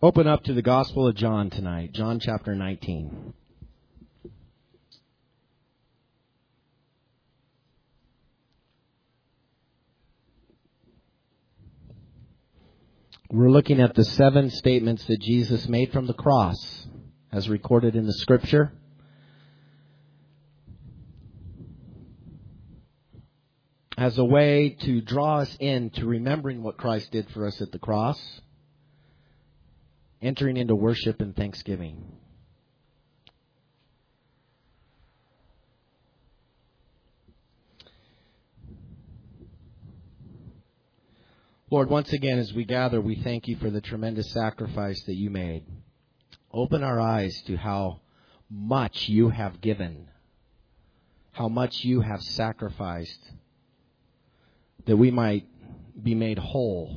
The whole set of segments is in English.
Open up to the Gospel of John tonight, John chapter 19. We're looking at the 7 statements that Jesus made from the cross, as recorded in the Scripture. As a way to draw us into remembering what Christ did for us at the cross, entering into worship and thanksgiving. Lord, once again, as we gather, we thank you for the tremendous sacrifice that you made. Open our eyes to how much you have given, how much you have sacrificed, that we might be made whole.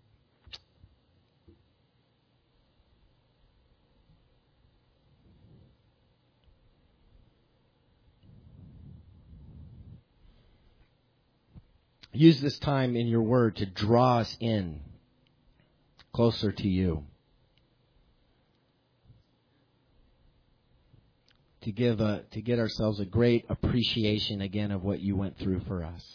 Use this time in your word to draw us in closer to you. To get ourselves a great appreciation again of what you went through for us.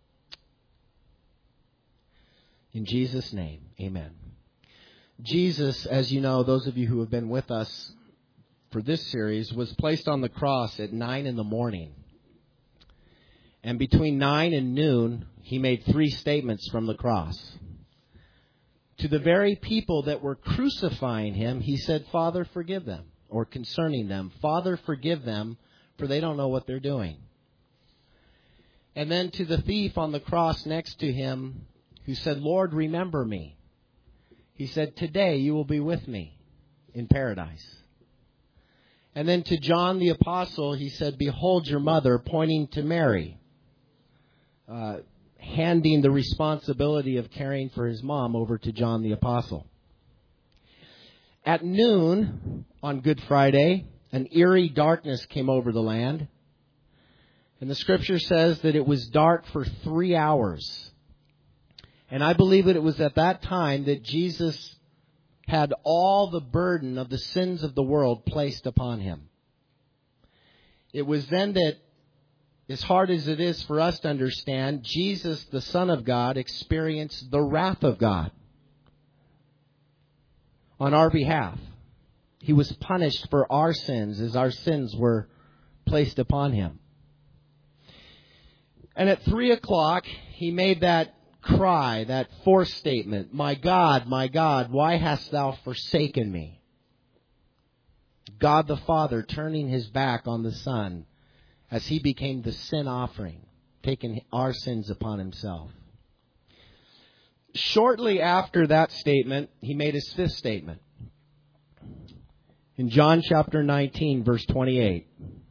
In Jesus' name, amen. Jesus, as you know, those of you who have been with us for this series, was placed on the cross at 9 in the morning. And between 9 and noon, he made 3 statements from the cross. To the very people that were crucifying him, he said, Father, forgive them. Or concerning them, Father, forgive them, for they don't know what they're doing. And then to the thief on the cross next to him, who said, Lord, remember me. He said, today you will be with me in paradise. And then to John the Apostle, he said, behold your mother, pointing to Mary. Handing the responsibility of caring for his mom over to John the Apostle. At noon on Good Friday, an eerie darkness came over the land. And the Scripture says that it was dark for 3 hours. And I believe that it was at that time that Jesus had all the burden of the sins of the world placed upon him. It was then that, as hard as it is for us to understand, Jesus, the Son of God, experienced the wrath of God on our behalf. He was punished for our sins as our sins were placed upon him. And at 3 o'clock, he made that cry, that 4th statement, my God, why hast thou forsaken me? God the Father turning his back on the Son as he became the sin offering, taking our sins upon himself. Shortly after that statement, he made his 5th statement. In John chapter 19, verse 28,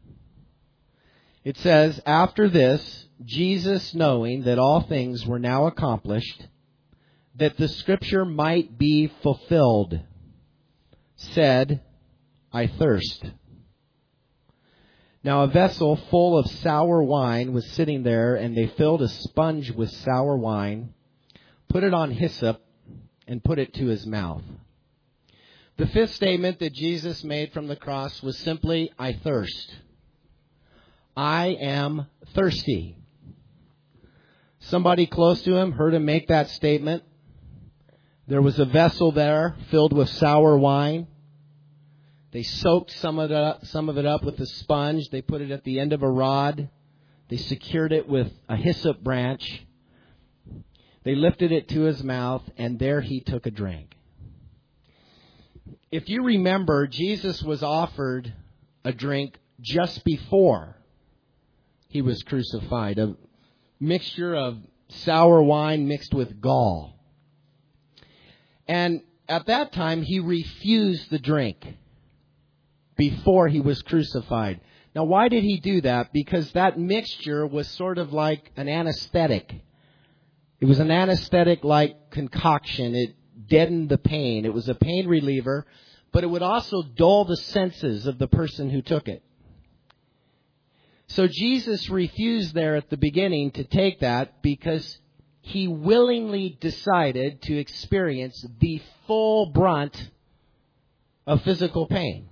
it says, after this, Jesus, knowing that all things were now accomplished, that the Scripture might be fulfilled, said, I thirst. Now a vessel full of sour wine was sitting there, and they filled a sponge with sour wine, put it on hyssop, and put it to his mouth. The 5th statement that Jesus made from the cross was simply, I thirst. I am thirsty. Somebody close to him heard him make that statement. There was a vessel there filled with sour wine. They soaked some of it up with a sponge. They put it at the end of a rod. They secured it with a hyssop branch. They lifted it to his mouth, and there he took a drink. If you remember, Jesus was offered a drink just before he was crucified, a mixture of sour wine mixed with gall. And at that time, he refused the drink before he was crucified. Now, why did he do that? Because that mixture was sort of like an anesthetic. It was an anesthetic-like concoction. It deadened the pain. It was a pain reliever, but it would also dull the senses of the person who took it. So Jesus refused there at the beginning to take that because he willingly decided to experience the full brunt of physical pain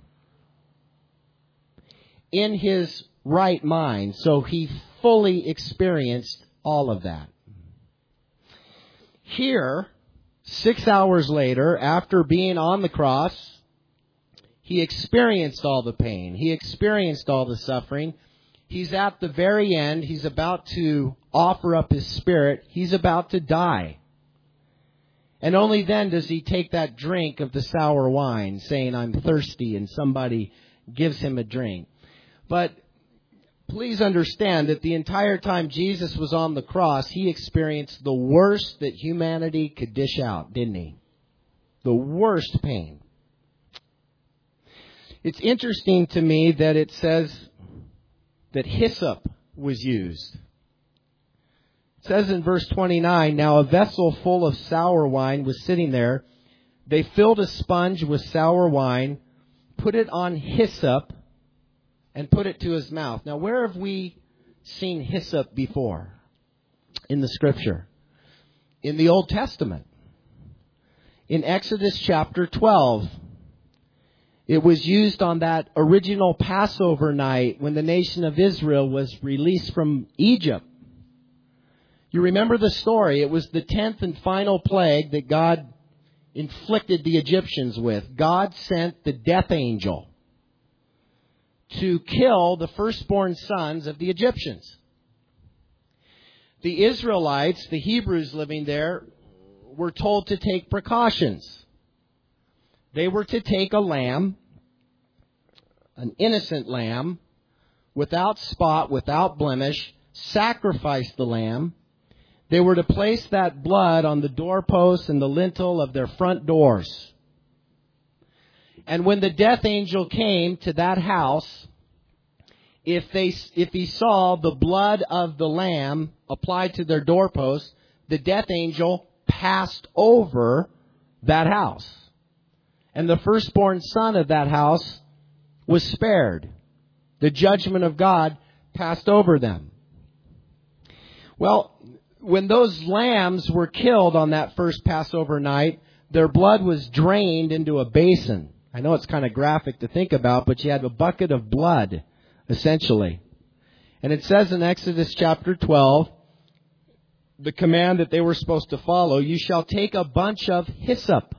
in his right mind. So he fully experienced all of that. Here, 6 hours later, after being on the cross, he experienced all the pain. He experienced all the suffering. He's at the very end. He's about to offer up his spirit. He's about to die. And only then does he take that drink of the sour wine, saying, I'm thirsty, and somebody gives him a drink. But please understand that the entire time Jesus was on the cross, he experienced the worst that humanity could dish out, didn't he? The worst pain. It's interesting to me that it says that hyssop was used. It says in verse 29, now a vessel full of sour wine was sitting there. They filled a sponge with sour wine, put it on hyssop, and put it to his mouth. Now, where have we seen hyssop before in the Scripture? In the Old Testament. In Exodus chapter 12. It was used on that original Passover night when the nation of Israel was released from Egypt. You remember the story. It was the 10th and final plague that God inflicted the Egyptians with. God sent the death angel to kill the firstborn sons of the Egyptians. The Israelites, the Hebrews living there, were told to take precautions. They were to take a lamb, an innocent lamb, without spot, without blemish, sacrifice the lamb. They were to place that blood on the doorposts and the lintel of their front doors. And when the death angel came to that house, if he saw the blood of the lamb applied to their doorposts, the death angel passed over that house. And the firstborn son of that house was spared. The judgment of God passed over them. Well, when those lambs were killed on that first Passover night, their blood was drained into a basin. I know it's kind of graphic to think about, but you had a bucket of blood, essentially. And it says in Exodus chapter 12, the command that they were supposed to follow, you shall take a bunch of hyssop,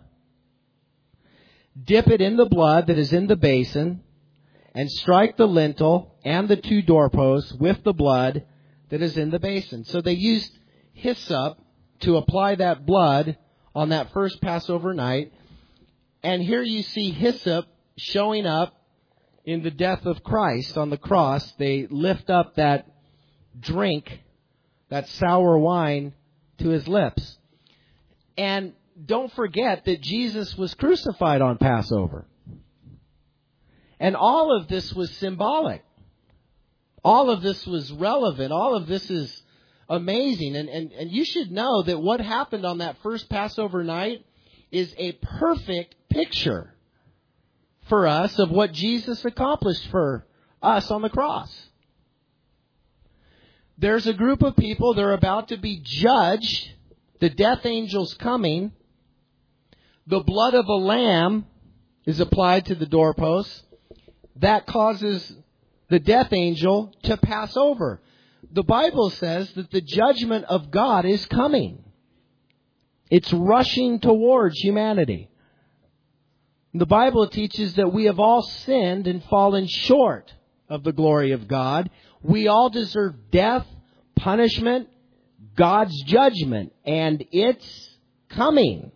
dip it in the blood that is in the basin, and strike the lintel and the 2 doorposts with the blood that is in the basin. So they used hyssop to apply that blood on that first Passover night. And here you see hyssop showing up in the death of Christ on the cross. They lift up that drink, that sour wine, to his lips. And don't forget that Jesus was crucified on Passover. And all of this was symbolic. All of this was relevant. All of this is amazing. And you should know that what happened on that first Passover night is a perfect picture for us of what Jesus accomplished for us on the cross. There's a group of people, they're about to be judged. The death angel's coming. The blood of a lamb is applied to the doorposts. That causes the death angel to pass over. The Bible says that the judgment of God is coming. It's rushing towards humanity. The Bible teaches that we have all sinned and fallen short of the glory of God. We all deserve death, punishment, God's judgment, and it's coming.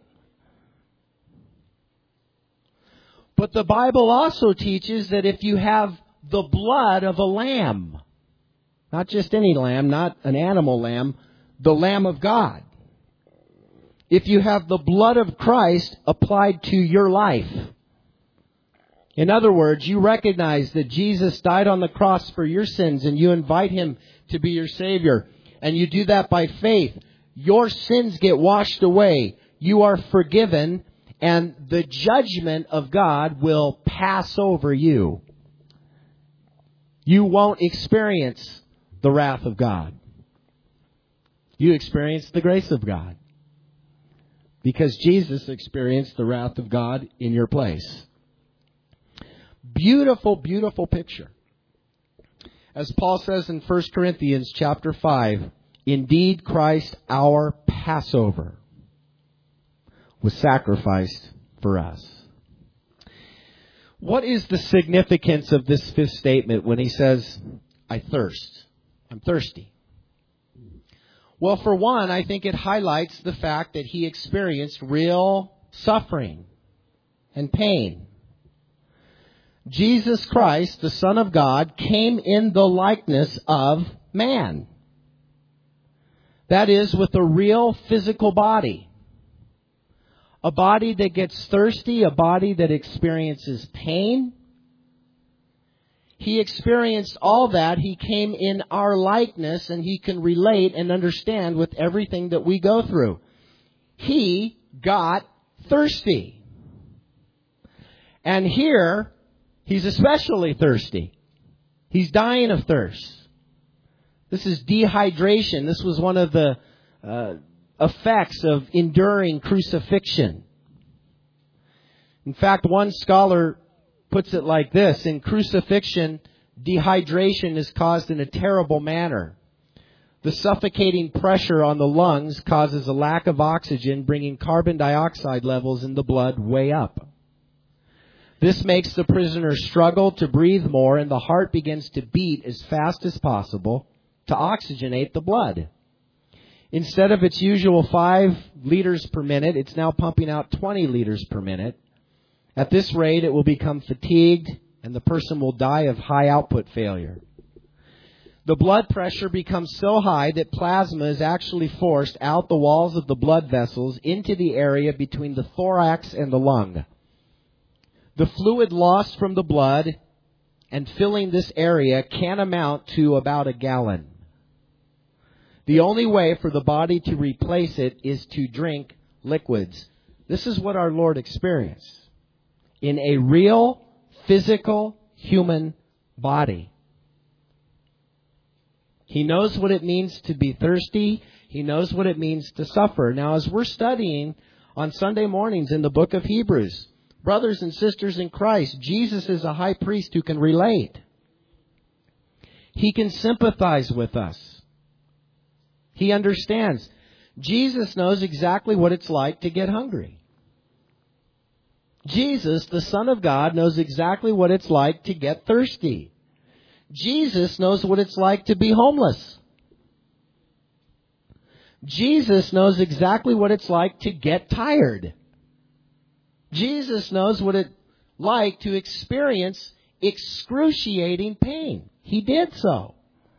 But the Bible also teaches that if you have the blood of a lamb, not just any lamb, not an animal lamb, the Lamb of God, if you have the blood of Christ applied to your life, in other words, you recognize that Jesus died on the cross for your sins and you invite Him to be your Savior, and you do that by faith, your sins get washed away. You are forgiven, and the judgment of God will pass over you. You won't experience the wrath of God. You experience the grace of God. Because Jesus experienced the wrath of God in your place. Beautiful, beautiful picture. As Paul says in 1 Corinthians chapter 5, indeed Christ our Passover was sacrificed for us. What is the significance of this fifth statement when he says, I thirst? I'm thirsty. Well, for one, I think it highlights the fact that he experienced real suffering and pain. Jesus Christ, the Son of God, came in the likeness of man. That is, with a real physical body. A body that gets thirsty, a body that experiences pain. He experienced all that. He came in our likeness, and he can relate and understand with everything that we go through. He got thirsty. And here, he's especially thirsty. He's dying of thirst. This is dehydration. This was one of the effects of enduring crucifixion. In fact, one scholar puts it like this. In crucifixion, dehydration is caused in a terrible manner. The suffocating pressure on the lungs causes a lack of oxygen, bringing carbon dioxide levels in the blood way up. This makes the prisoner struggle to breathe more, and the heart begins to beat as fast as possible to oxygenate the blood. Instead of its usual 5 liters per minute, it's now pumping out 20 liters per minute. At this rate, it will become fatigued, and the person will die of high output failure. The blood pressure becomes so high that plasma is actually forced out the walls of the blood vessels into the area between the thorax and the lung. The fluid lost from the blood and filling this area can amount to about a gallon. The only way for the body to replace it is to drink liquids. This is what our Lord experienced in a real, physical, human body. He knows what it means to be thirsty. He knows what it means to suffer. Now, as we're studying on Sunday mornings in the book of Hebrews, brothers and sisters in Christ, Jesus is a high priest who can relate. He can sympathize with us. He understands. Jesus knows exactly what it's like to get hungry. Jesus, the Son of God, knows exactly what it's like to get thirsty. Jesus knows what it's like to be homeless. Jesus knows exactly what it's like to get tired. Jesus knows what it's like to experience excruciating pain. He did so.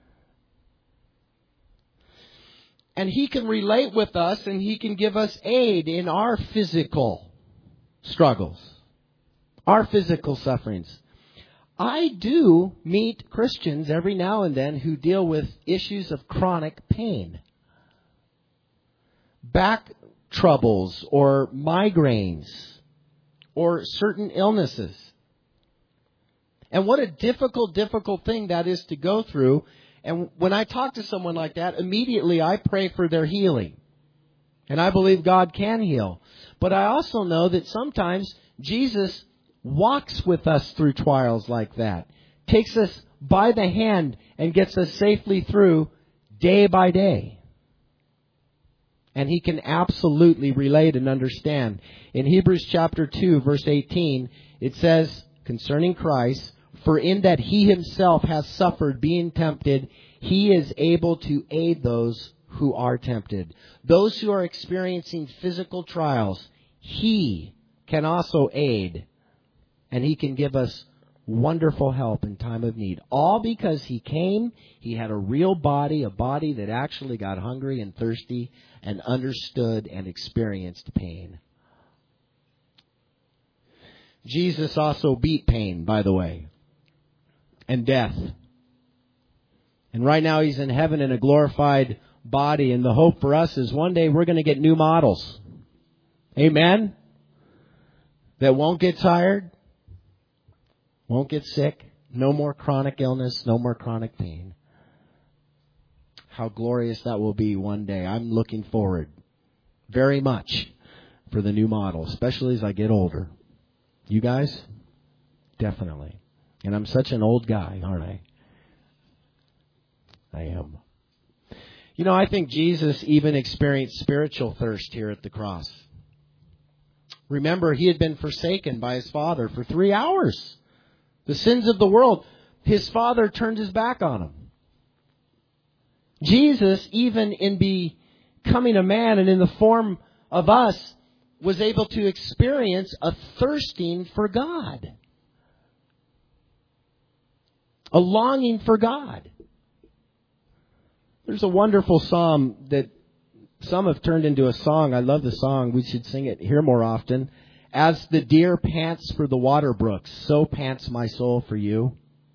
And He can relate with us, and He can give us aid in our physical struggles, our physical sufferings. I do meet Christians every now and then who deal with issues of chronic pain. Back troubles or migraines or certain illnesses. And what a difficult thing that is to go through. And when I talk to someone like that, immediately I pray for their healing. And I believe God can heal. But I also know that sometimes Jesus walks with us through trials like that. Takes us by the hand and gets us safely through day by day. And He can absolutely relate and understand. In Hebrews chapter 2, verse 18, it says concerning Christ, for in that He Himself has suffered being tempted, He is able to aid those who are tempted. Those who are experiencing physical trials, He can also aid. And He can give us wonderful help in time of need. All because He came, He had a real body, a body that actually got hungry and thirsty and understood and experienced pain. Jesus also beat pain, by the way, and death. And right now He's in heaven in a glorified body, and the hope for us is one day we're going to get new models. Amen? That won't get tired, won't get sick, no more chronic illness, no more chronic pain. How glorious that will be one day. I'm looking forward very much for the new model, especially as I get older. You guys? Definitely. And I'm such an old guy, aren't I? I am. You know, I think Jesus even experienced spiritual thirst here at the cross. Remember, he had been forsaken by his Father for 3 hours. The sins of the world. His Father turned his back on him. Jesus, even in becoming a man and in the form of us, was able to experience a thirsting for God. A longing for God. There's a wonderful psalm that some have turned into a song. I love the song. We should sing it here more often. As the deer pants for the water brooks, so pants my soul for you.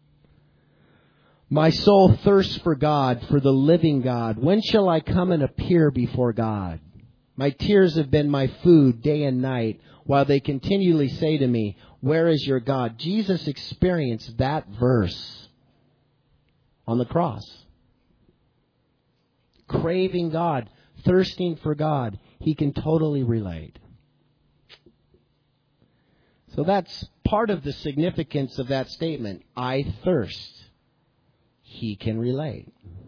My soul thirsts for God, for the living God. When shall I come and appear before God? My tears have been my food day and night, while they continually say to me, where is your God? Jesus experienced that verse on the cross. Craving God, thirsting for God, he can totally relate. So that's part of the significance of that statement. I thirst. He can relate.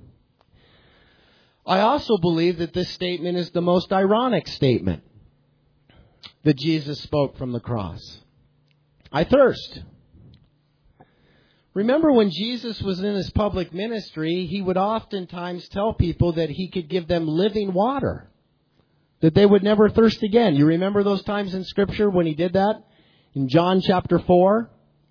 I also believe that this statement is the most ironic statement that Jesus spoke from the cross. I thirst. Remember when Jesus was in his public ministry, he would oftentimes tell people that he could give them living water, that they would never thirst again. You remember those times in Scripture when he did that? In John chapter 4.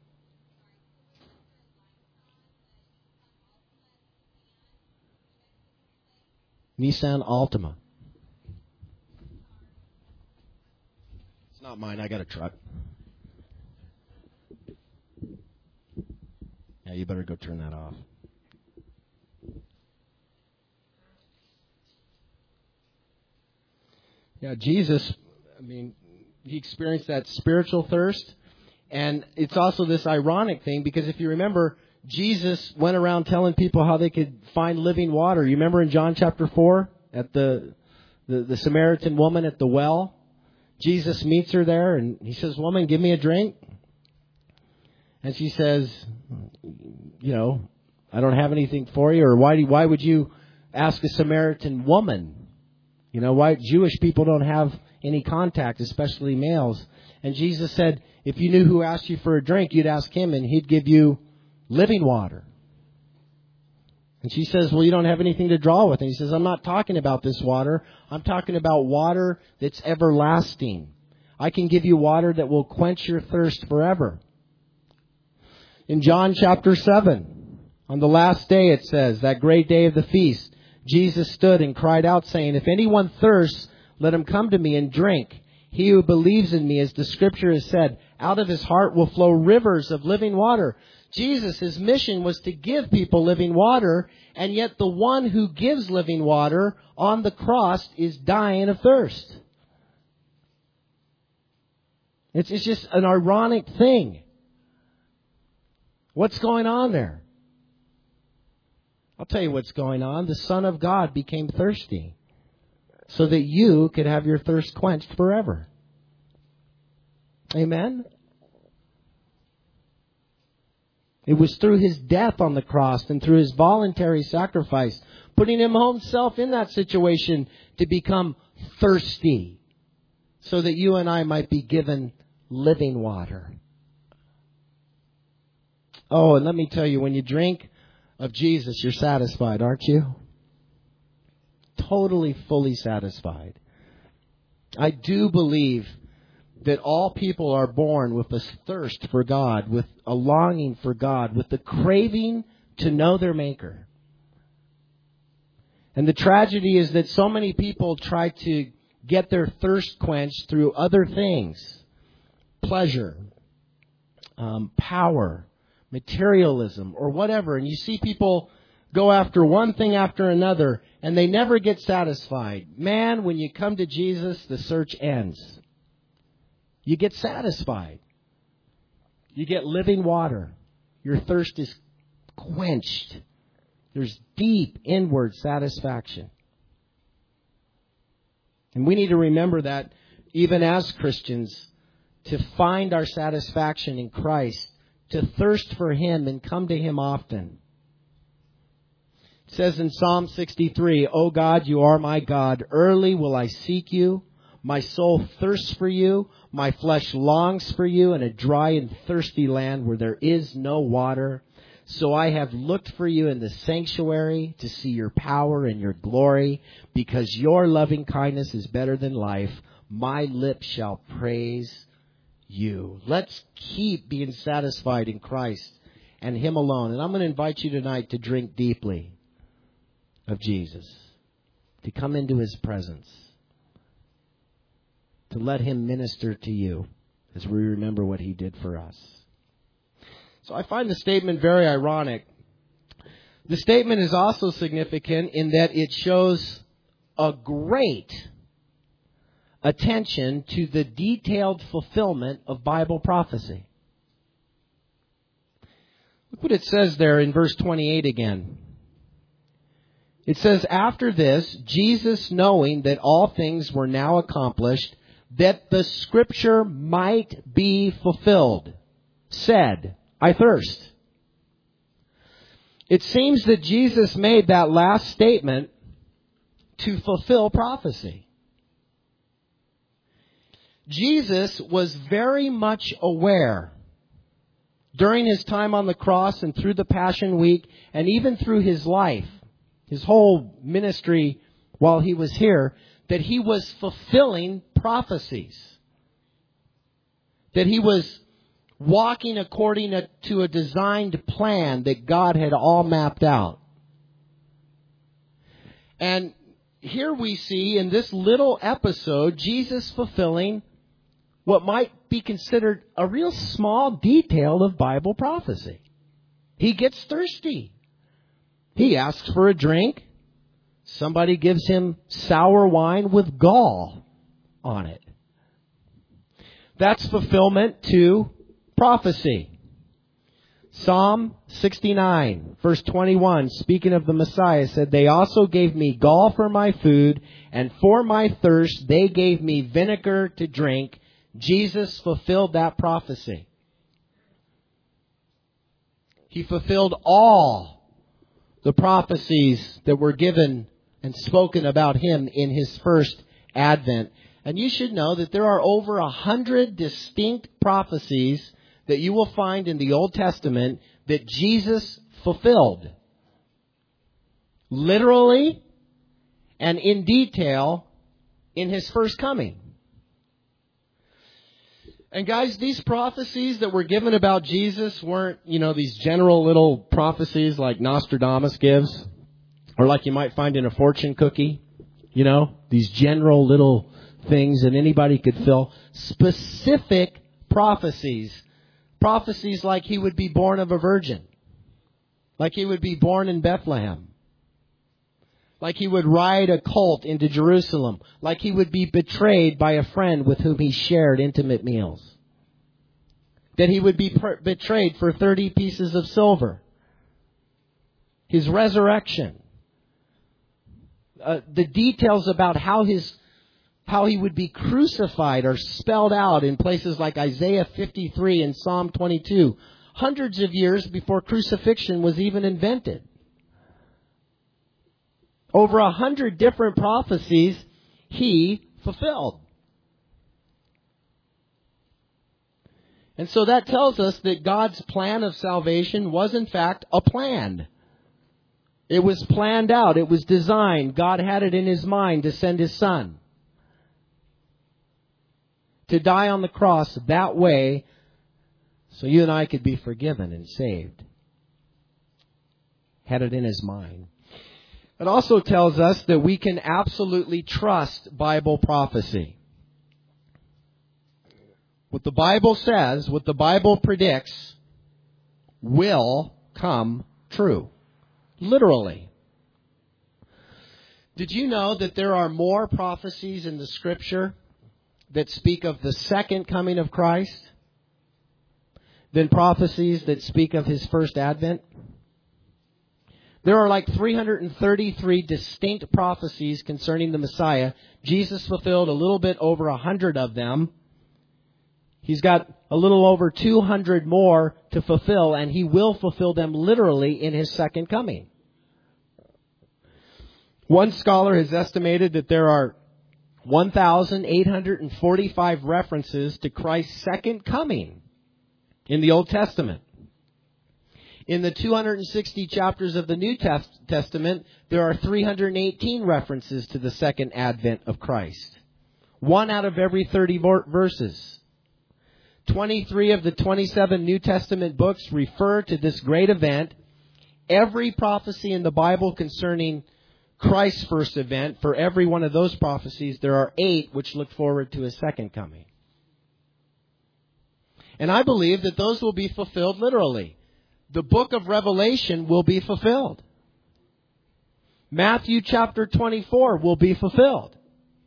Nissan Altima. It's not mine. I got a truck. Yeah, you better go turn that off. Yeah, Jesus, he experienced that spiritual thirst. And it's also this ironic thing, because if you remember, Jesus went around telling people how they could find living water. You remember in John chapter 4 at the Samaritan woman at the well? Jesus meets her there and he says, woman, give me a drink. And she says, I don't have anything for you. Or why would you ask a Samaritan woman? Why Jewish people don't have any contact, especially males. And Jesus said, if you knew who asked you for a drink, you'd ask him and he'd give you living water. And she says, well, you don't have anything to draw with. And he says, I'm not talking about this water. I'm talking about water that's everlasting. I can give you water that will quench your thirst forever. In John chapter 7, on the last day, it says, that great day of the feast, Jesus stood and cried out, saying, if anyone thirsts, let him come to me and drink. He who believes in me, as the Scripture has said, out of his heart will flow rivers of living water. Jesus, his mission was to give people living water, and yet the one who gives living water on the cross is dying of thirst. It's just an ironic thing. What's going on there? I'll tell you what's going on. The Son of God became thirsty so that you could have your thirst quenched forever. Amen? It was through his death on the cross and through his voluntary sacrifice, putting him himself in that situation to become thirsty so that you and I might be given living water. Oh, and let me tell you, when you drink of Jesus, you're satisfied, aren't you? Totally, fully satisfied. I do believe that all people are born with a thirst for God, with a longing for God, with the craving to know their Maker. And the tragedy is that so many people try to get their thirst quenched through other things. Pleasure, power, materialism, or whatever. And you see people go after one thing after another, and they never get satisfied. Man, when you come to Jesus, the search ends. You get satisfied. You get living water. Your thirst is quenched. There's deep inward satisfaction. And we need to remember that even as Christians, to find our satisfaction in Christ to thirst for Him and come to Him often. It says in Psalm 63, O God, you are my God. Early will I seek you. My soul thirsts for you. My flesh longs for you in a dry and thirsty land where there is no water. So I have looked for you in the sanctuary to see your power and your glory, because your loving kindness is better than life. My lips shall praise you. Let's keep being satisfied in Christ and Him alone. And I'm going to invite you tonight to drink deeply of Jesus, to come into His presence, to let Him minister to you as we remember what He did for us. So I find the statement very ironic. The statement is also significant in that it shows a great attention to the detailed fulfillment of Bible prophecy. Look what it says there in verse 28 again. It says, after this, Jesus, knowing that all things were now accomplished, that the Scripture might be fulfilled, said, I thirst. It seems that Jesus made that last statement to fulfill prophecy. Jesus was very much aware during His time on the cross and through the Passion Week and even through His life, His whole ministry while He was here, that He was fulfilling prophecies. That He was walking according to a designed plan that God had all mapped out. And here we see in this little episode, Jesus fulfilling what might be considered a real small detail of Bible prophecy. He gets thirsty. He asks for a drink. Somebody gives him sour wine with gall on it. That's fulfillment to prophecy. Psalm 69, verse 21, speaking of the Messiah, said, they also gave me gall for my food, and for my thirst they gave me vinegar to drink. Jesus fulfilled that prophecy. He fulfilled all the prophecies that were given and spoken about Him in His first advent. And you should know that there are over 100 distinct prophecies that you will find in the Old Testament that Jesus fulfilled. Literally and in detail in His first coming. And guys, these prophecies that were given about Jesus weren't, these general little prophecies like Nostradamus gives, or like you might find in a fortune cookie, these general little things that anybody could fill. Specific prophecies. Prophecies like He would be born of a virgin. Like He would be born in Bethlehem. Like He would ride a colt into Jerusalem. Like He would be betrayed by a friend with whom He shared intimate meals. That He would be betrayed for 30 pieces of silver. His resurrection. The details about how He would be crucified are spelled out in places like Isaiah 53 and Psalm 22, hundreds of years before crucifixion was even invented. Over 100 different prophecies He fulfilled. And so that tells us that God's plan of salvation was in fact a plan. It was planned out. It was designed. God had it in His mind to send His Son to die on the cross that way so you and I could be forgiven and saved. Had it in His mind. It also tells us that we can absolutely trust Bible prophecy. What the Bible says, what the Bible predicts, will come true. Literally. Did you know that there are more prophecies in the Scripture that speak of the second coming of Christ than prophecies that speak of His first advent? There are like 333 distinct prophecies concerning the Messiah. Jesus fulfilled a little bit over 100 of them. He's got a little over 200 more to fulfill, and He will fulfill them literally in His second coming. One scholar has estimated that there are 1,845 references to Christ's second coming in the Old Testament. In the 260 chapters of the New Testament, there are 318 references to the second advent of Christ. 1 out of every 30 verses. 23 of the 27 New Testament books refer to this great event. Every prophecy in the Bible concerning Christ's first event, for every one of those prophecies, there are 8 which look forward to His second coming. And I believe that those will be fulfilled literally. The book of Revelation will be fulfilled. Matthew chapter 24 will be fulfilled.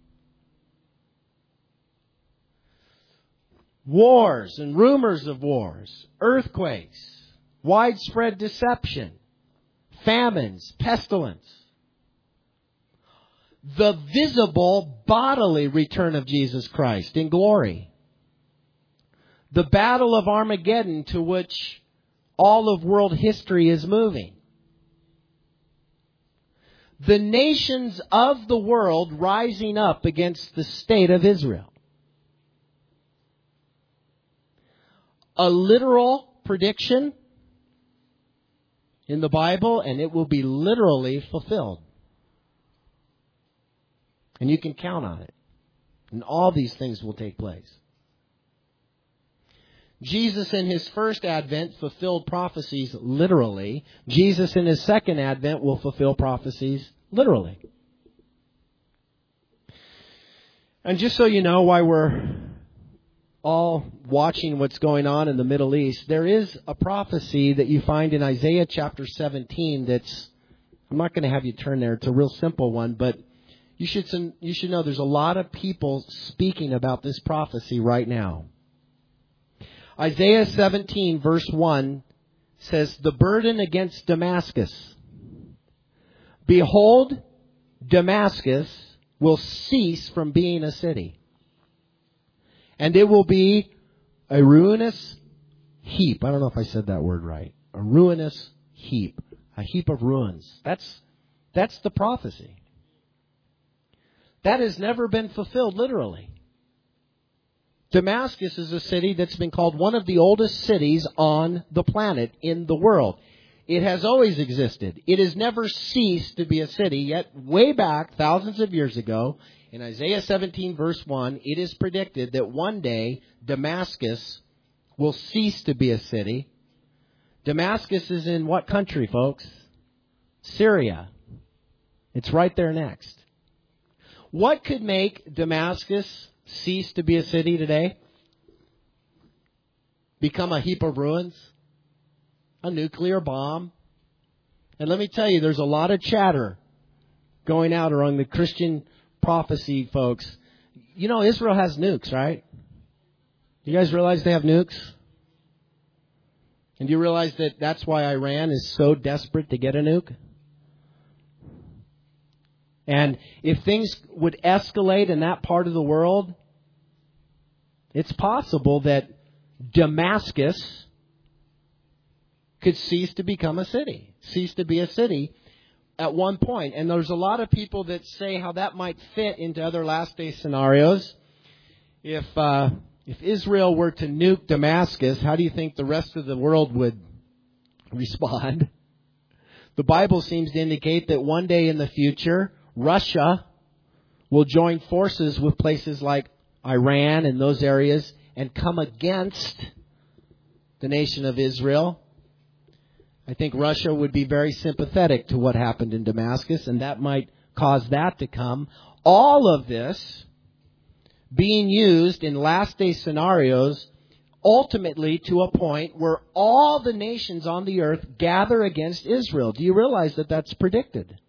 Wars and rumors of wars, earthquakes, widespread deception, famines, pestilence. The visible bodily return of Jesus Christ in glory. The battle of Armageddon to which all of world history is moving. The nations of the world rising up against the state of Israel. A literal prediction in the Bible, and it will be literally fulfilled. And you can count on it. And all these things will take place. Jesus in His first advent fulfilled prophecies literally. Jesus in His second advent will fulfill prophecies literally. And just so you know why we're all watching what's going on in the Middle East, there is a prophecy that you find in Isaiah chapter 17 that's, I'm not going to have you turn there, it's a real simple one, but you should know there's a lot of people speaking about this prophecy right now. Isaiah 17 verse 1 says, "The burden against Damascus. Behold, Damascus will cease from being a city. And it will be a ruinous heap." I don't know if I said that word right. A ruinous heap. A heap of ruins. That's the prophecy. That has never been fulfilled literally. Damascus is a city that's been called one of the oldest cities on the planet in the world. It has always existed. It has never ceased to be a city, yet way back, thousands of years ago, in Isaiah 17 verse 1, it is predicted that one day Damascus will cease to be a city. Damascus is in what country, folks? Syria. It's right there next. What could make Damascus cease to be a city today? Become a heap of ruins? A nuclear bomb? And let me tell you, there's a lot of chatter going out around the Christian prophecy folks. You know, Israel has nukes, right? Do you guys realize they have nukes? And do you realize that that's why Iran is so desperate to get a nuke? And if things would escalate in that part of the world, it's possible that Damascus could cease to become a city, cease to be a city at one point. And there's a lot of people that say how that might fit into other last day scenarios. If Israel were to nuke Damascus, how do you think the rest of the world would respond? The Bible seems to indicate that one day in the future, Russia will join forces with places like Iran and those areas and come against the nation of Israel. I think Russia would be very sympathetic to what happened in Damascus, and that might cause that to come. All of this being used in last day scenarios ultimately to a point where all the nations on the earth gather against Israel. Do you realize that that's predicted?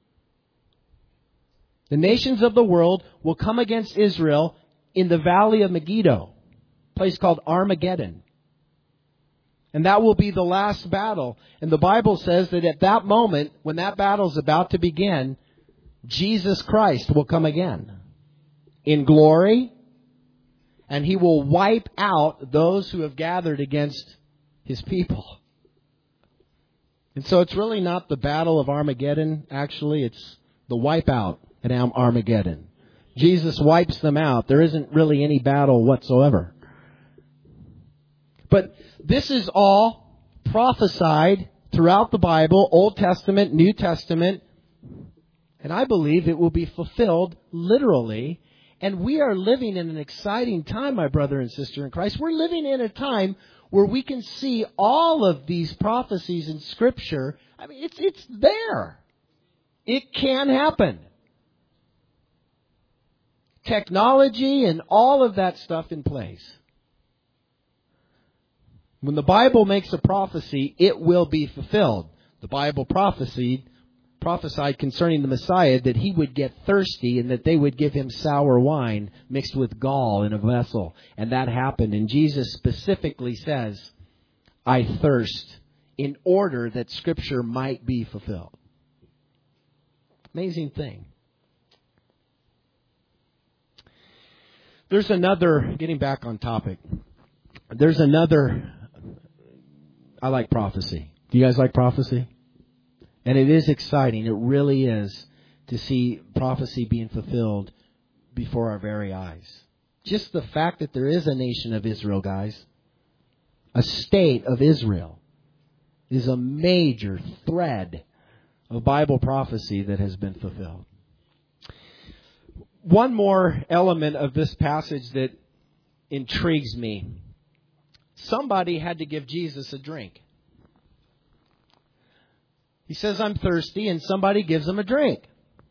The nations of the world will come against Israel in the valley of Megiddo, a place called Armageddon. And that will be the last battle. And the Bible says that at that moment, when that battle is about to begin, Jesus Christ will come again in glory and He will wipe out those who have gathered against His people. And so it's really not the battle of Armageddon, actually. It's the wipeout at Armageddon. Jesus wipes them out. There isn't really any battle whatsoever. But this is all prophesied throughout the Bible, Old Testament, New Testament. And I believe it will be fulfilled literally. And we are living in an exciting time, my brother and sister in Christ. We're living in a time where we can see all of these prophecies in Scripture. I mean, it's there. It can happen. Technology and all of that stuff in place. When the Bible makes a prophecy, it will be fulfilled. The Bible prophesied concerning the Messiah that He would get thirsty and that they would give Him sour wine mixed with gall in a vessel. And that happened. And Jesus specifically says, I thirst, in order that Scripture might be fulfilled. Amazing thing. There's another, getting back on topic, I like prophecy. Do you guys like prophecy? And it is exciting. It really is to see prophecy being fulfilled before our very eyes. Just the fact that there is a nation of Israel, guys, a state of Israel, is a major thread of Bible prophecy that has been fulfilled. One more element of this passage that intrigues me. Somebody had to give Jesus a drink. He says, I'm thirsty, and somebody gives him a drink.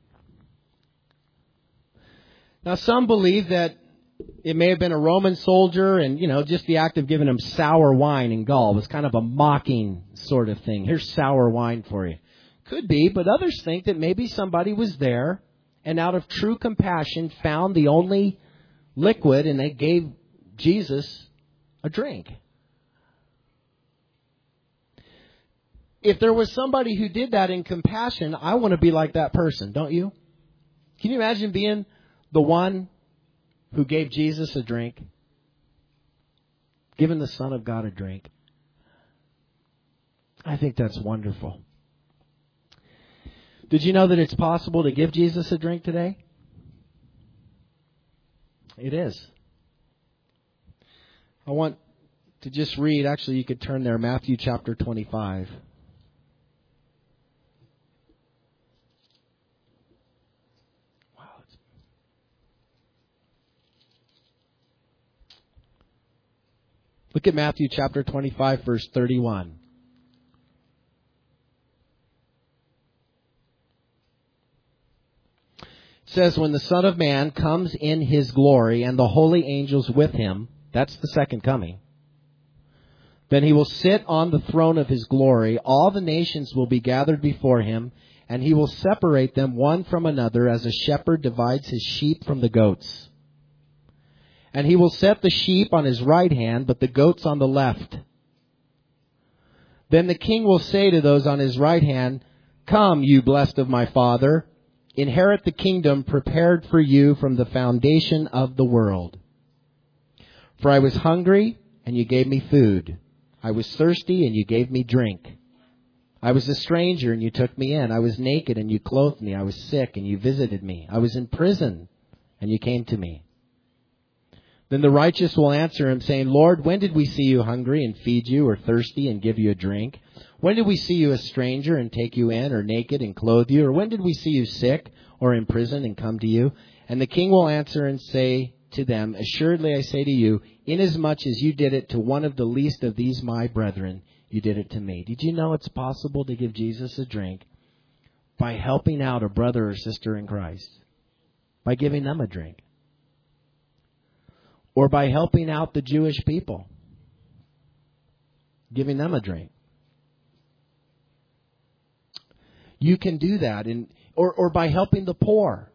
Now, some believe that it may have been a Roman soldier, and, just the act of giving him sour wine and gall was kind of a mocking sort of thing. Here's sour wine for you. Could be, but others think that maybe somebody was there and out of true compassion found the only liquid, and they gave Jesus a drink. If there was somebody who did that in compassion, I want to be like that person, don't you? Can you imagine being the one who gave Jesus a drink? Giving the Son of God a drink? I think that's wonderful. Did you know that it's possible to give Jesus a drink today? It is. I want to just read, actually you could turn there, Matthew chapter 25. Look at Matthew chapter 25, verse 31. It says, when the Son of Man comes in His glory and the holy angels with Him, that's the second coming, then He will sit on the throne of His glory. All the nations will be gathered before Him, and He will separate them one from another as a shepherd divides his sheep from the goats. And He will set the sheep on His right hand, but the goats on the left. Then the King will say to those on His right hand, come, you blessed of my Father, inherit the kingdom prepared for you from the foundation of the world. For I was hungry, and you gave me food. I was thirsty, and you gave me drink. I was a stranger, and you took me in. I was naked, and you clothed me. I was sick, and you visited me. I was in prison, and you came to me. Then the righteous will answer Him, saying, Lord, when did we see you hungry and feed you, or thirsty and give you a drink? When did we see you a stranger and take you in, or naked and clothe you? Or when did we see you sick or in prison and come to you? And the King will answer and say to them, assuredly I say to you, inasmuch as you did it to one of the least of these my brethren, you did it to me. Did you know it's possible to give Jesus a drink by helping out a brother or sister in Christ? By giving them a drink. Or by helping out the Jewish people. Giving them a drink. You can do that. Or by helping the poor.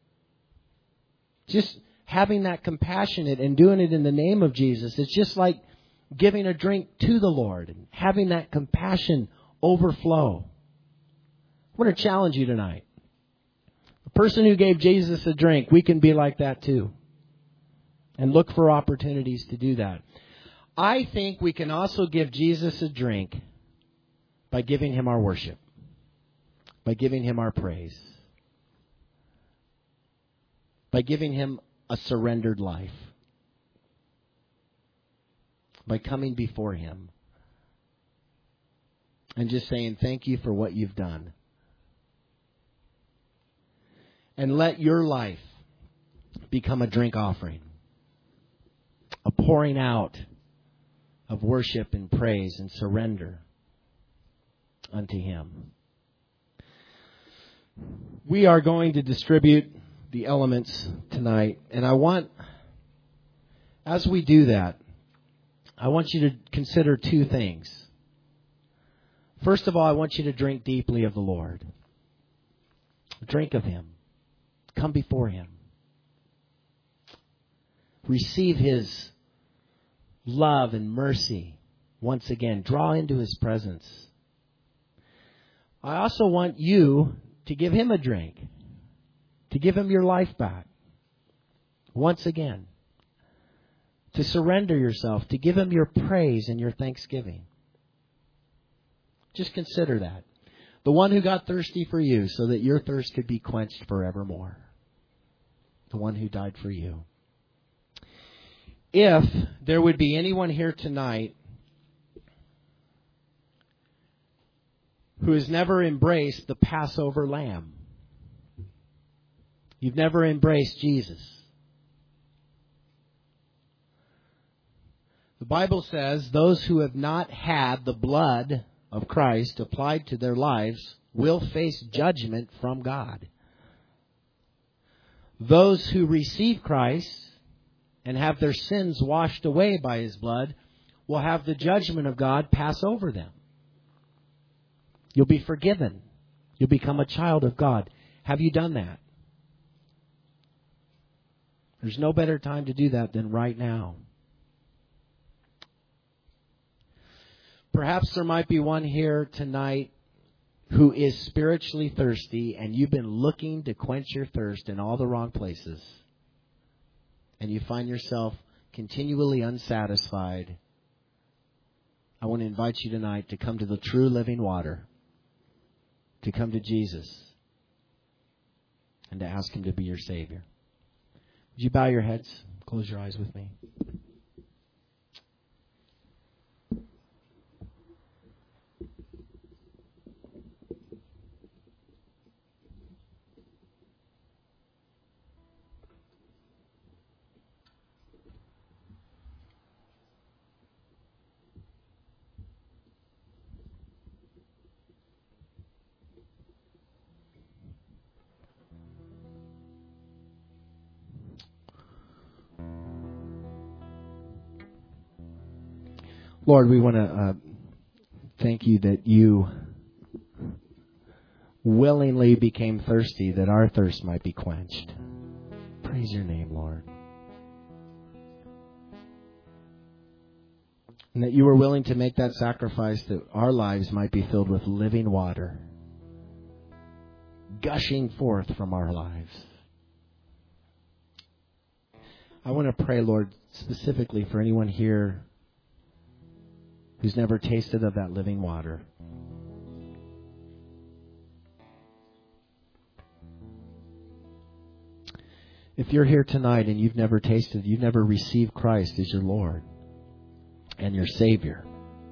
Just having that compassionate and doing it in the name of Jesus. It's just like giving a drink to the Lord. And having that compassion overflow. I want to challenge you tonight. The person who gave Jesus a drink, we can be like that too. and look for opportunities to do that. I think we can also give Jesus a drink by giving Him our worship, by giving Him our praise, by giving Him a surrendered life, by coming before Him and just saying, thank you for what you've done. And let your life become a drink offering, a pouring out of worship and praise and surrender unto Him. We are going to distribute the elements tonight, and as we do that, I want you to consider two things. First of all, I want you to drink deeply of the Lord. Drink of Him. Come before Him. Receive His love and mercy once again. Draw into His presence. I also want you to give Him a drink, to give Him your life back once again, to surrender yourself, to give Him your praise and your thanksgiving. Just consider that. The one who got thirsty for you so that your thirst could be quenched forevermore. The one who died for you. If there would be anyone here tonight who has never embraced the Passover lamb, you've never embraced Jesus. The Bible says those who have not had the blood of Christ applied to their lives will face judgment from God. Those who receive Christ and have their sins washed away by His blood will have the judgment of God pass over them. You'll be forgiven. You'll become a child of God. Have you done that? There's no better time to do that than right now. Perhaps there might be one here tonight who is spiritually thirsty, and you've been looking to quench your thirst in all the wrong places. And you find yourself continually unsatisfied. I want to invite you tonight to come to the true living water, to come to Jesus, and to ask Him to be your Savior. Would you bow your heads? Close your eyes with me. Lord, we want to thank You that You willingly became thirsty that our thirst might be quenched. Praise Your name, Lord. And that You were willing to make that sacrifice that our lives might be filled with living water, gushing forth from our lives. I want to pray, Lord, specifically for anyone here who's never tasted of that living water. If you're here tonight and you've never tasted, you've never received Christ as your Lord and your Savior,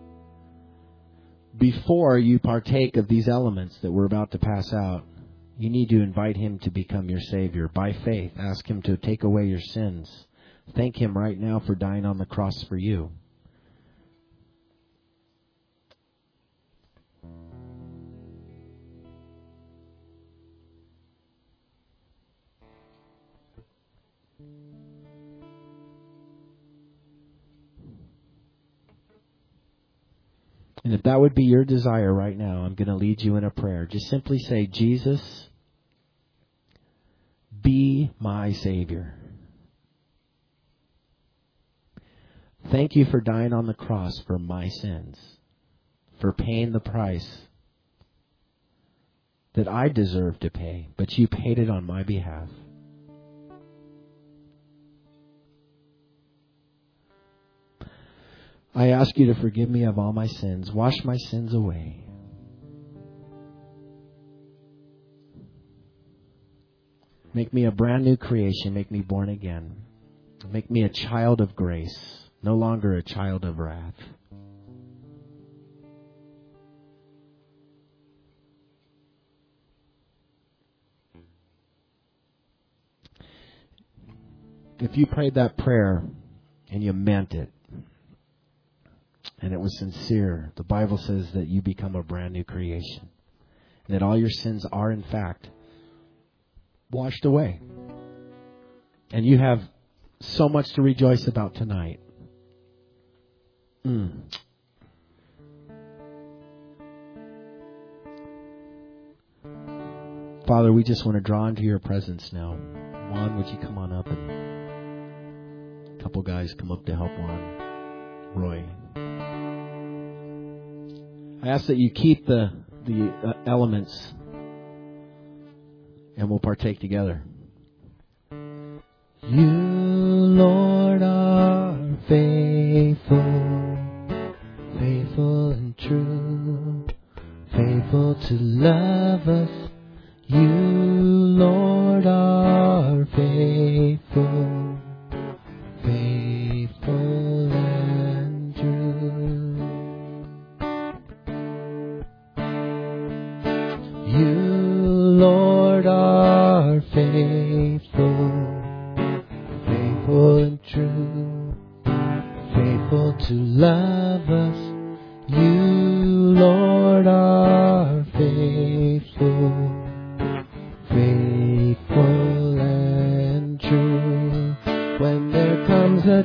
before you partake of these elements that we're about to pass out, you need to invite Him to become your Savior by faith. Ask Him to take away your sins. Thank Him right now for dying on the cross for you. And if that would be your desire right now, I'm going to lead you in a prayer. Just simply say, Jesus, be my Savior. Thank You for dying on the cross for my sins, for paying the price that I deserve to pay, but You paid it on my behalf. I ask you to forgive me of all my sins. Wash my sins away. Make me a brand new creation. Make me born again. Make me a child of grace, no longer a child of wrath. If you prayed that prayer and you meant it, and it was sincere, the Bible says that you become a brand new creation. And that all your sins are, in fact, washed away. And you have so much to rejoice about tonight. Father, we just want to draw into your presence now. Juan, would you come on up? And a couple guys come up to help Juan. Roy. I ask that you keep the elements, and we'll partake together. You, Lord, are faithful, faithful and true, faithful to love us. You, Lord, are faithful, faithful and true. You, Lord, are faithful, faithful and true, faithful to love us. You, Lord, are faithful, faithful and true. When there comes a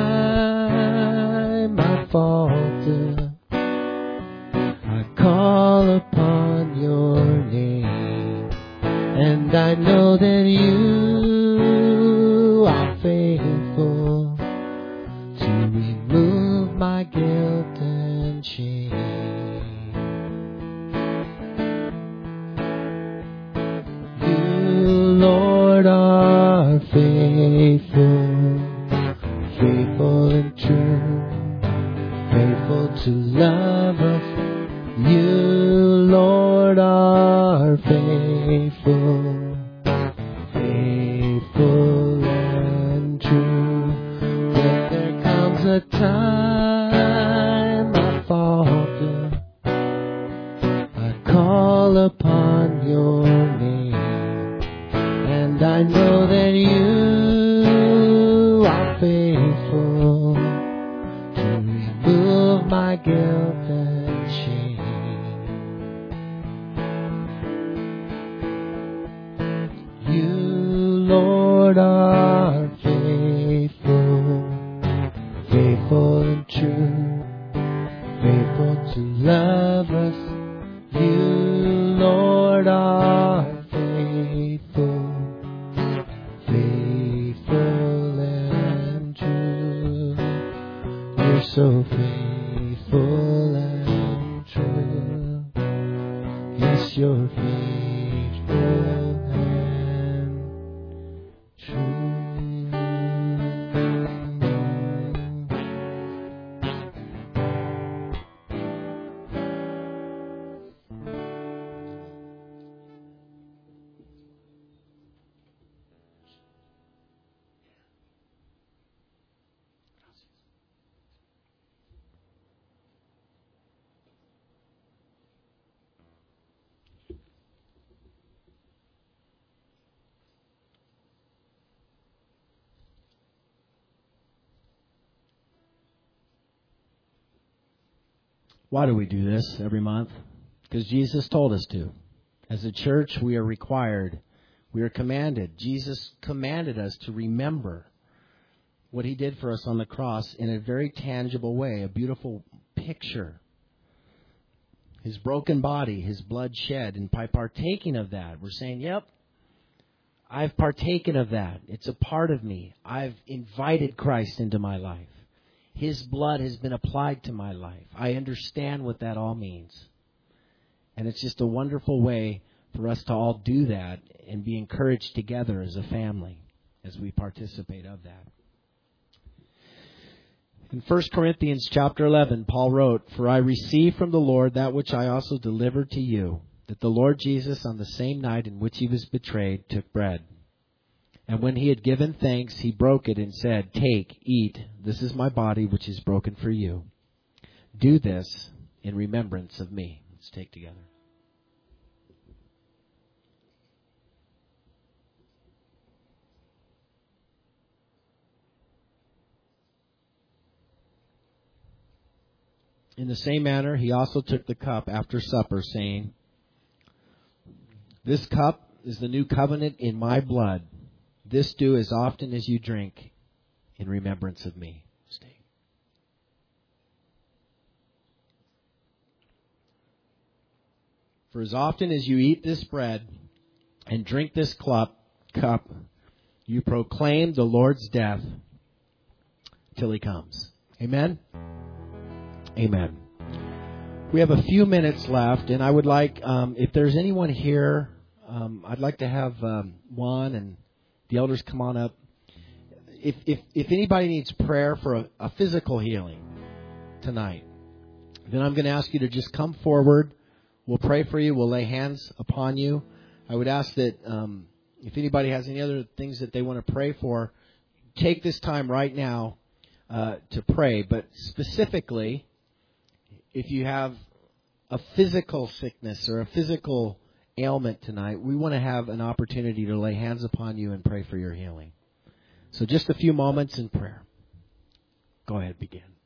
time I falter, I call upon your name, and I know that you are faithful to remove my guilt and shame. Lord, are faithful, faithful and true, faithful to love us. You, Lord, are faithful, faithful and true. When there comes a time I falter, I call upon your name. And I know that you are faithful to remove my guilt and shame. You, Lord, are faithful, faithful and true, faithful to love us. You, Lord, are faithful, faithful and true. You're so faithful and true. Yes, you're faithful and true. Why do we do this every month? Because Jesus told us to. As a church, we are required, we are commanded. Jesus commanded us to remember what he did for us on the cross in a very tangible way, a beautiful picture. His broken body, his blood shed, and by partaking of that, we're saying, yep, I've partaken of that. It's a part of me. I've invited Christ into my life. His blood has been applied to my life. I understand what that all means. And it's just a wonderful way for us to all do that and be encouraged together as a family as we participate of that. In 1 Corinthians chapter 11, Paul wrote, "For I received from the Lord that which I also delivered to you, that the Lord Jesus, on the same night in which he was betrayed, took bread. And when he had given thanks, he broke it and said, 'Take, eat, this is my body which is broken for you. Do this in remembrance of me.'" Let's take together. In the same manner, he also took the cup after supper, saying, "This cup is the new covenant in my blood. This do as often as you drink in remembrance of me." Stay. "For as often as you eat this bread and drink this cup, you proclaim the Lord's death till he comes." Amen? Amen. We have a few minutes left, and I would like, if there's anyone here, I'd like to have Juan and the elders come on up. If anybody needs prayer for a physical healing tonight, then I'm going to ask you to just come forward. We'll pray for you. We'll lay hands upon you. I would ask that if anybody has any other things that they want to pray for, take this time right now to pray. But specifically, if you have a physical sickness or a physical ailment tonight, we want to have an opportunity to lay hands upon you and pray for your healing. So just a few moments in prayer. Go ahead, begin.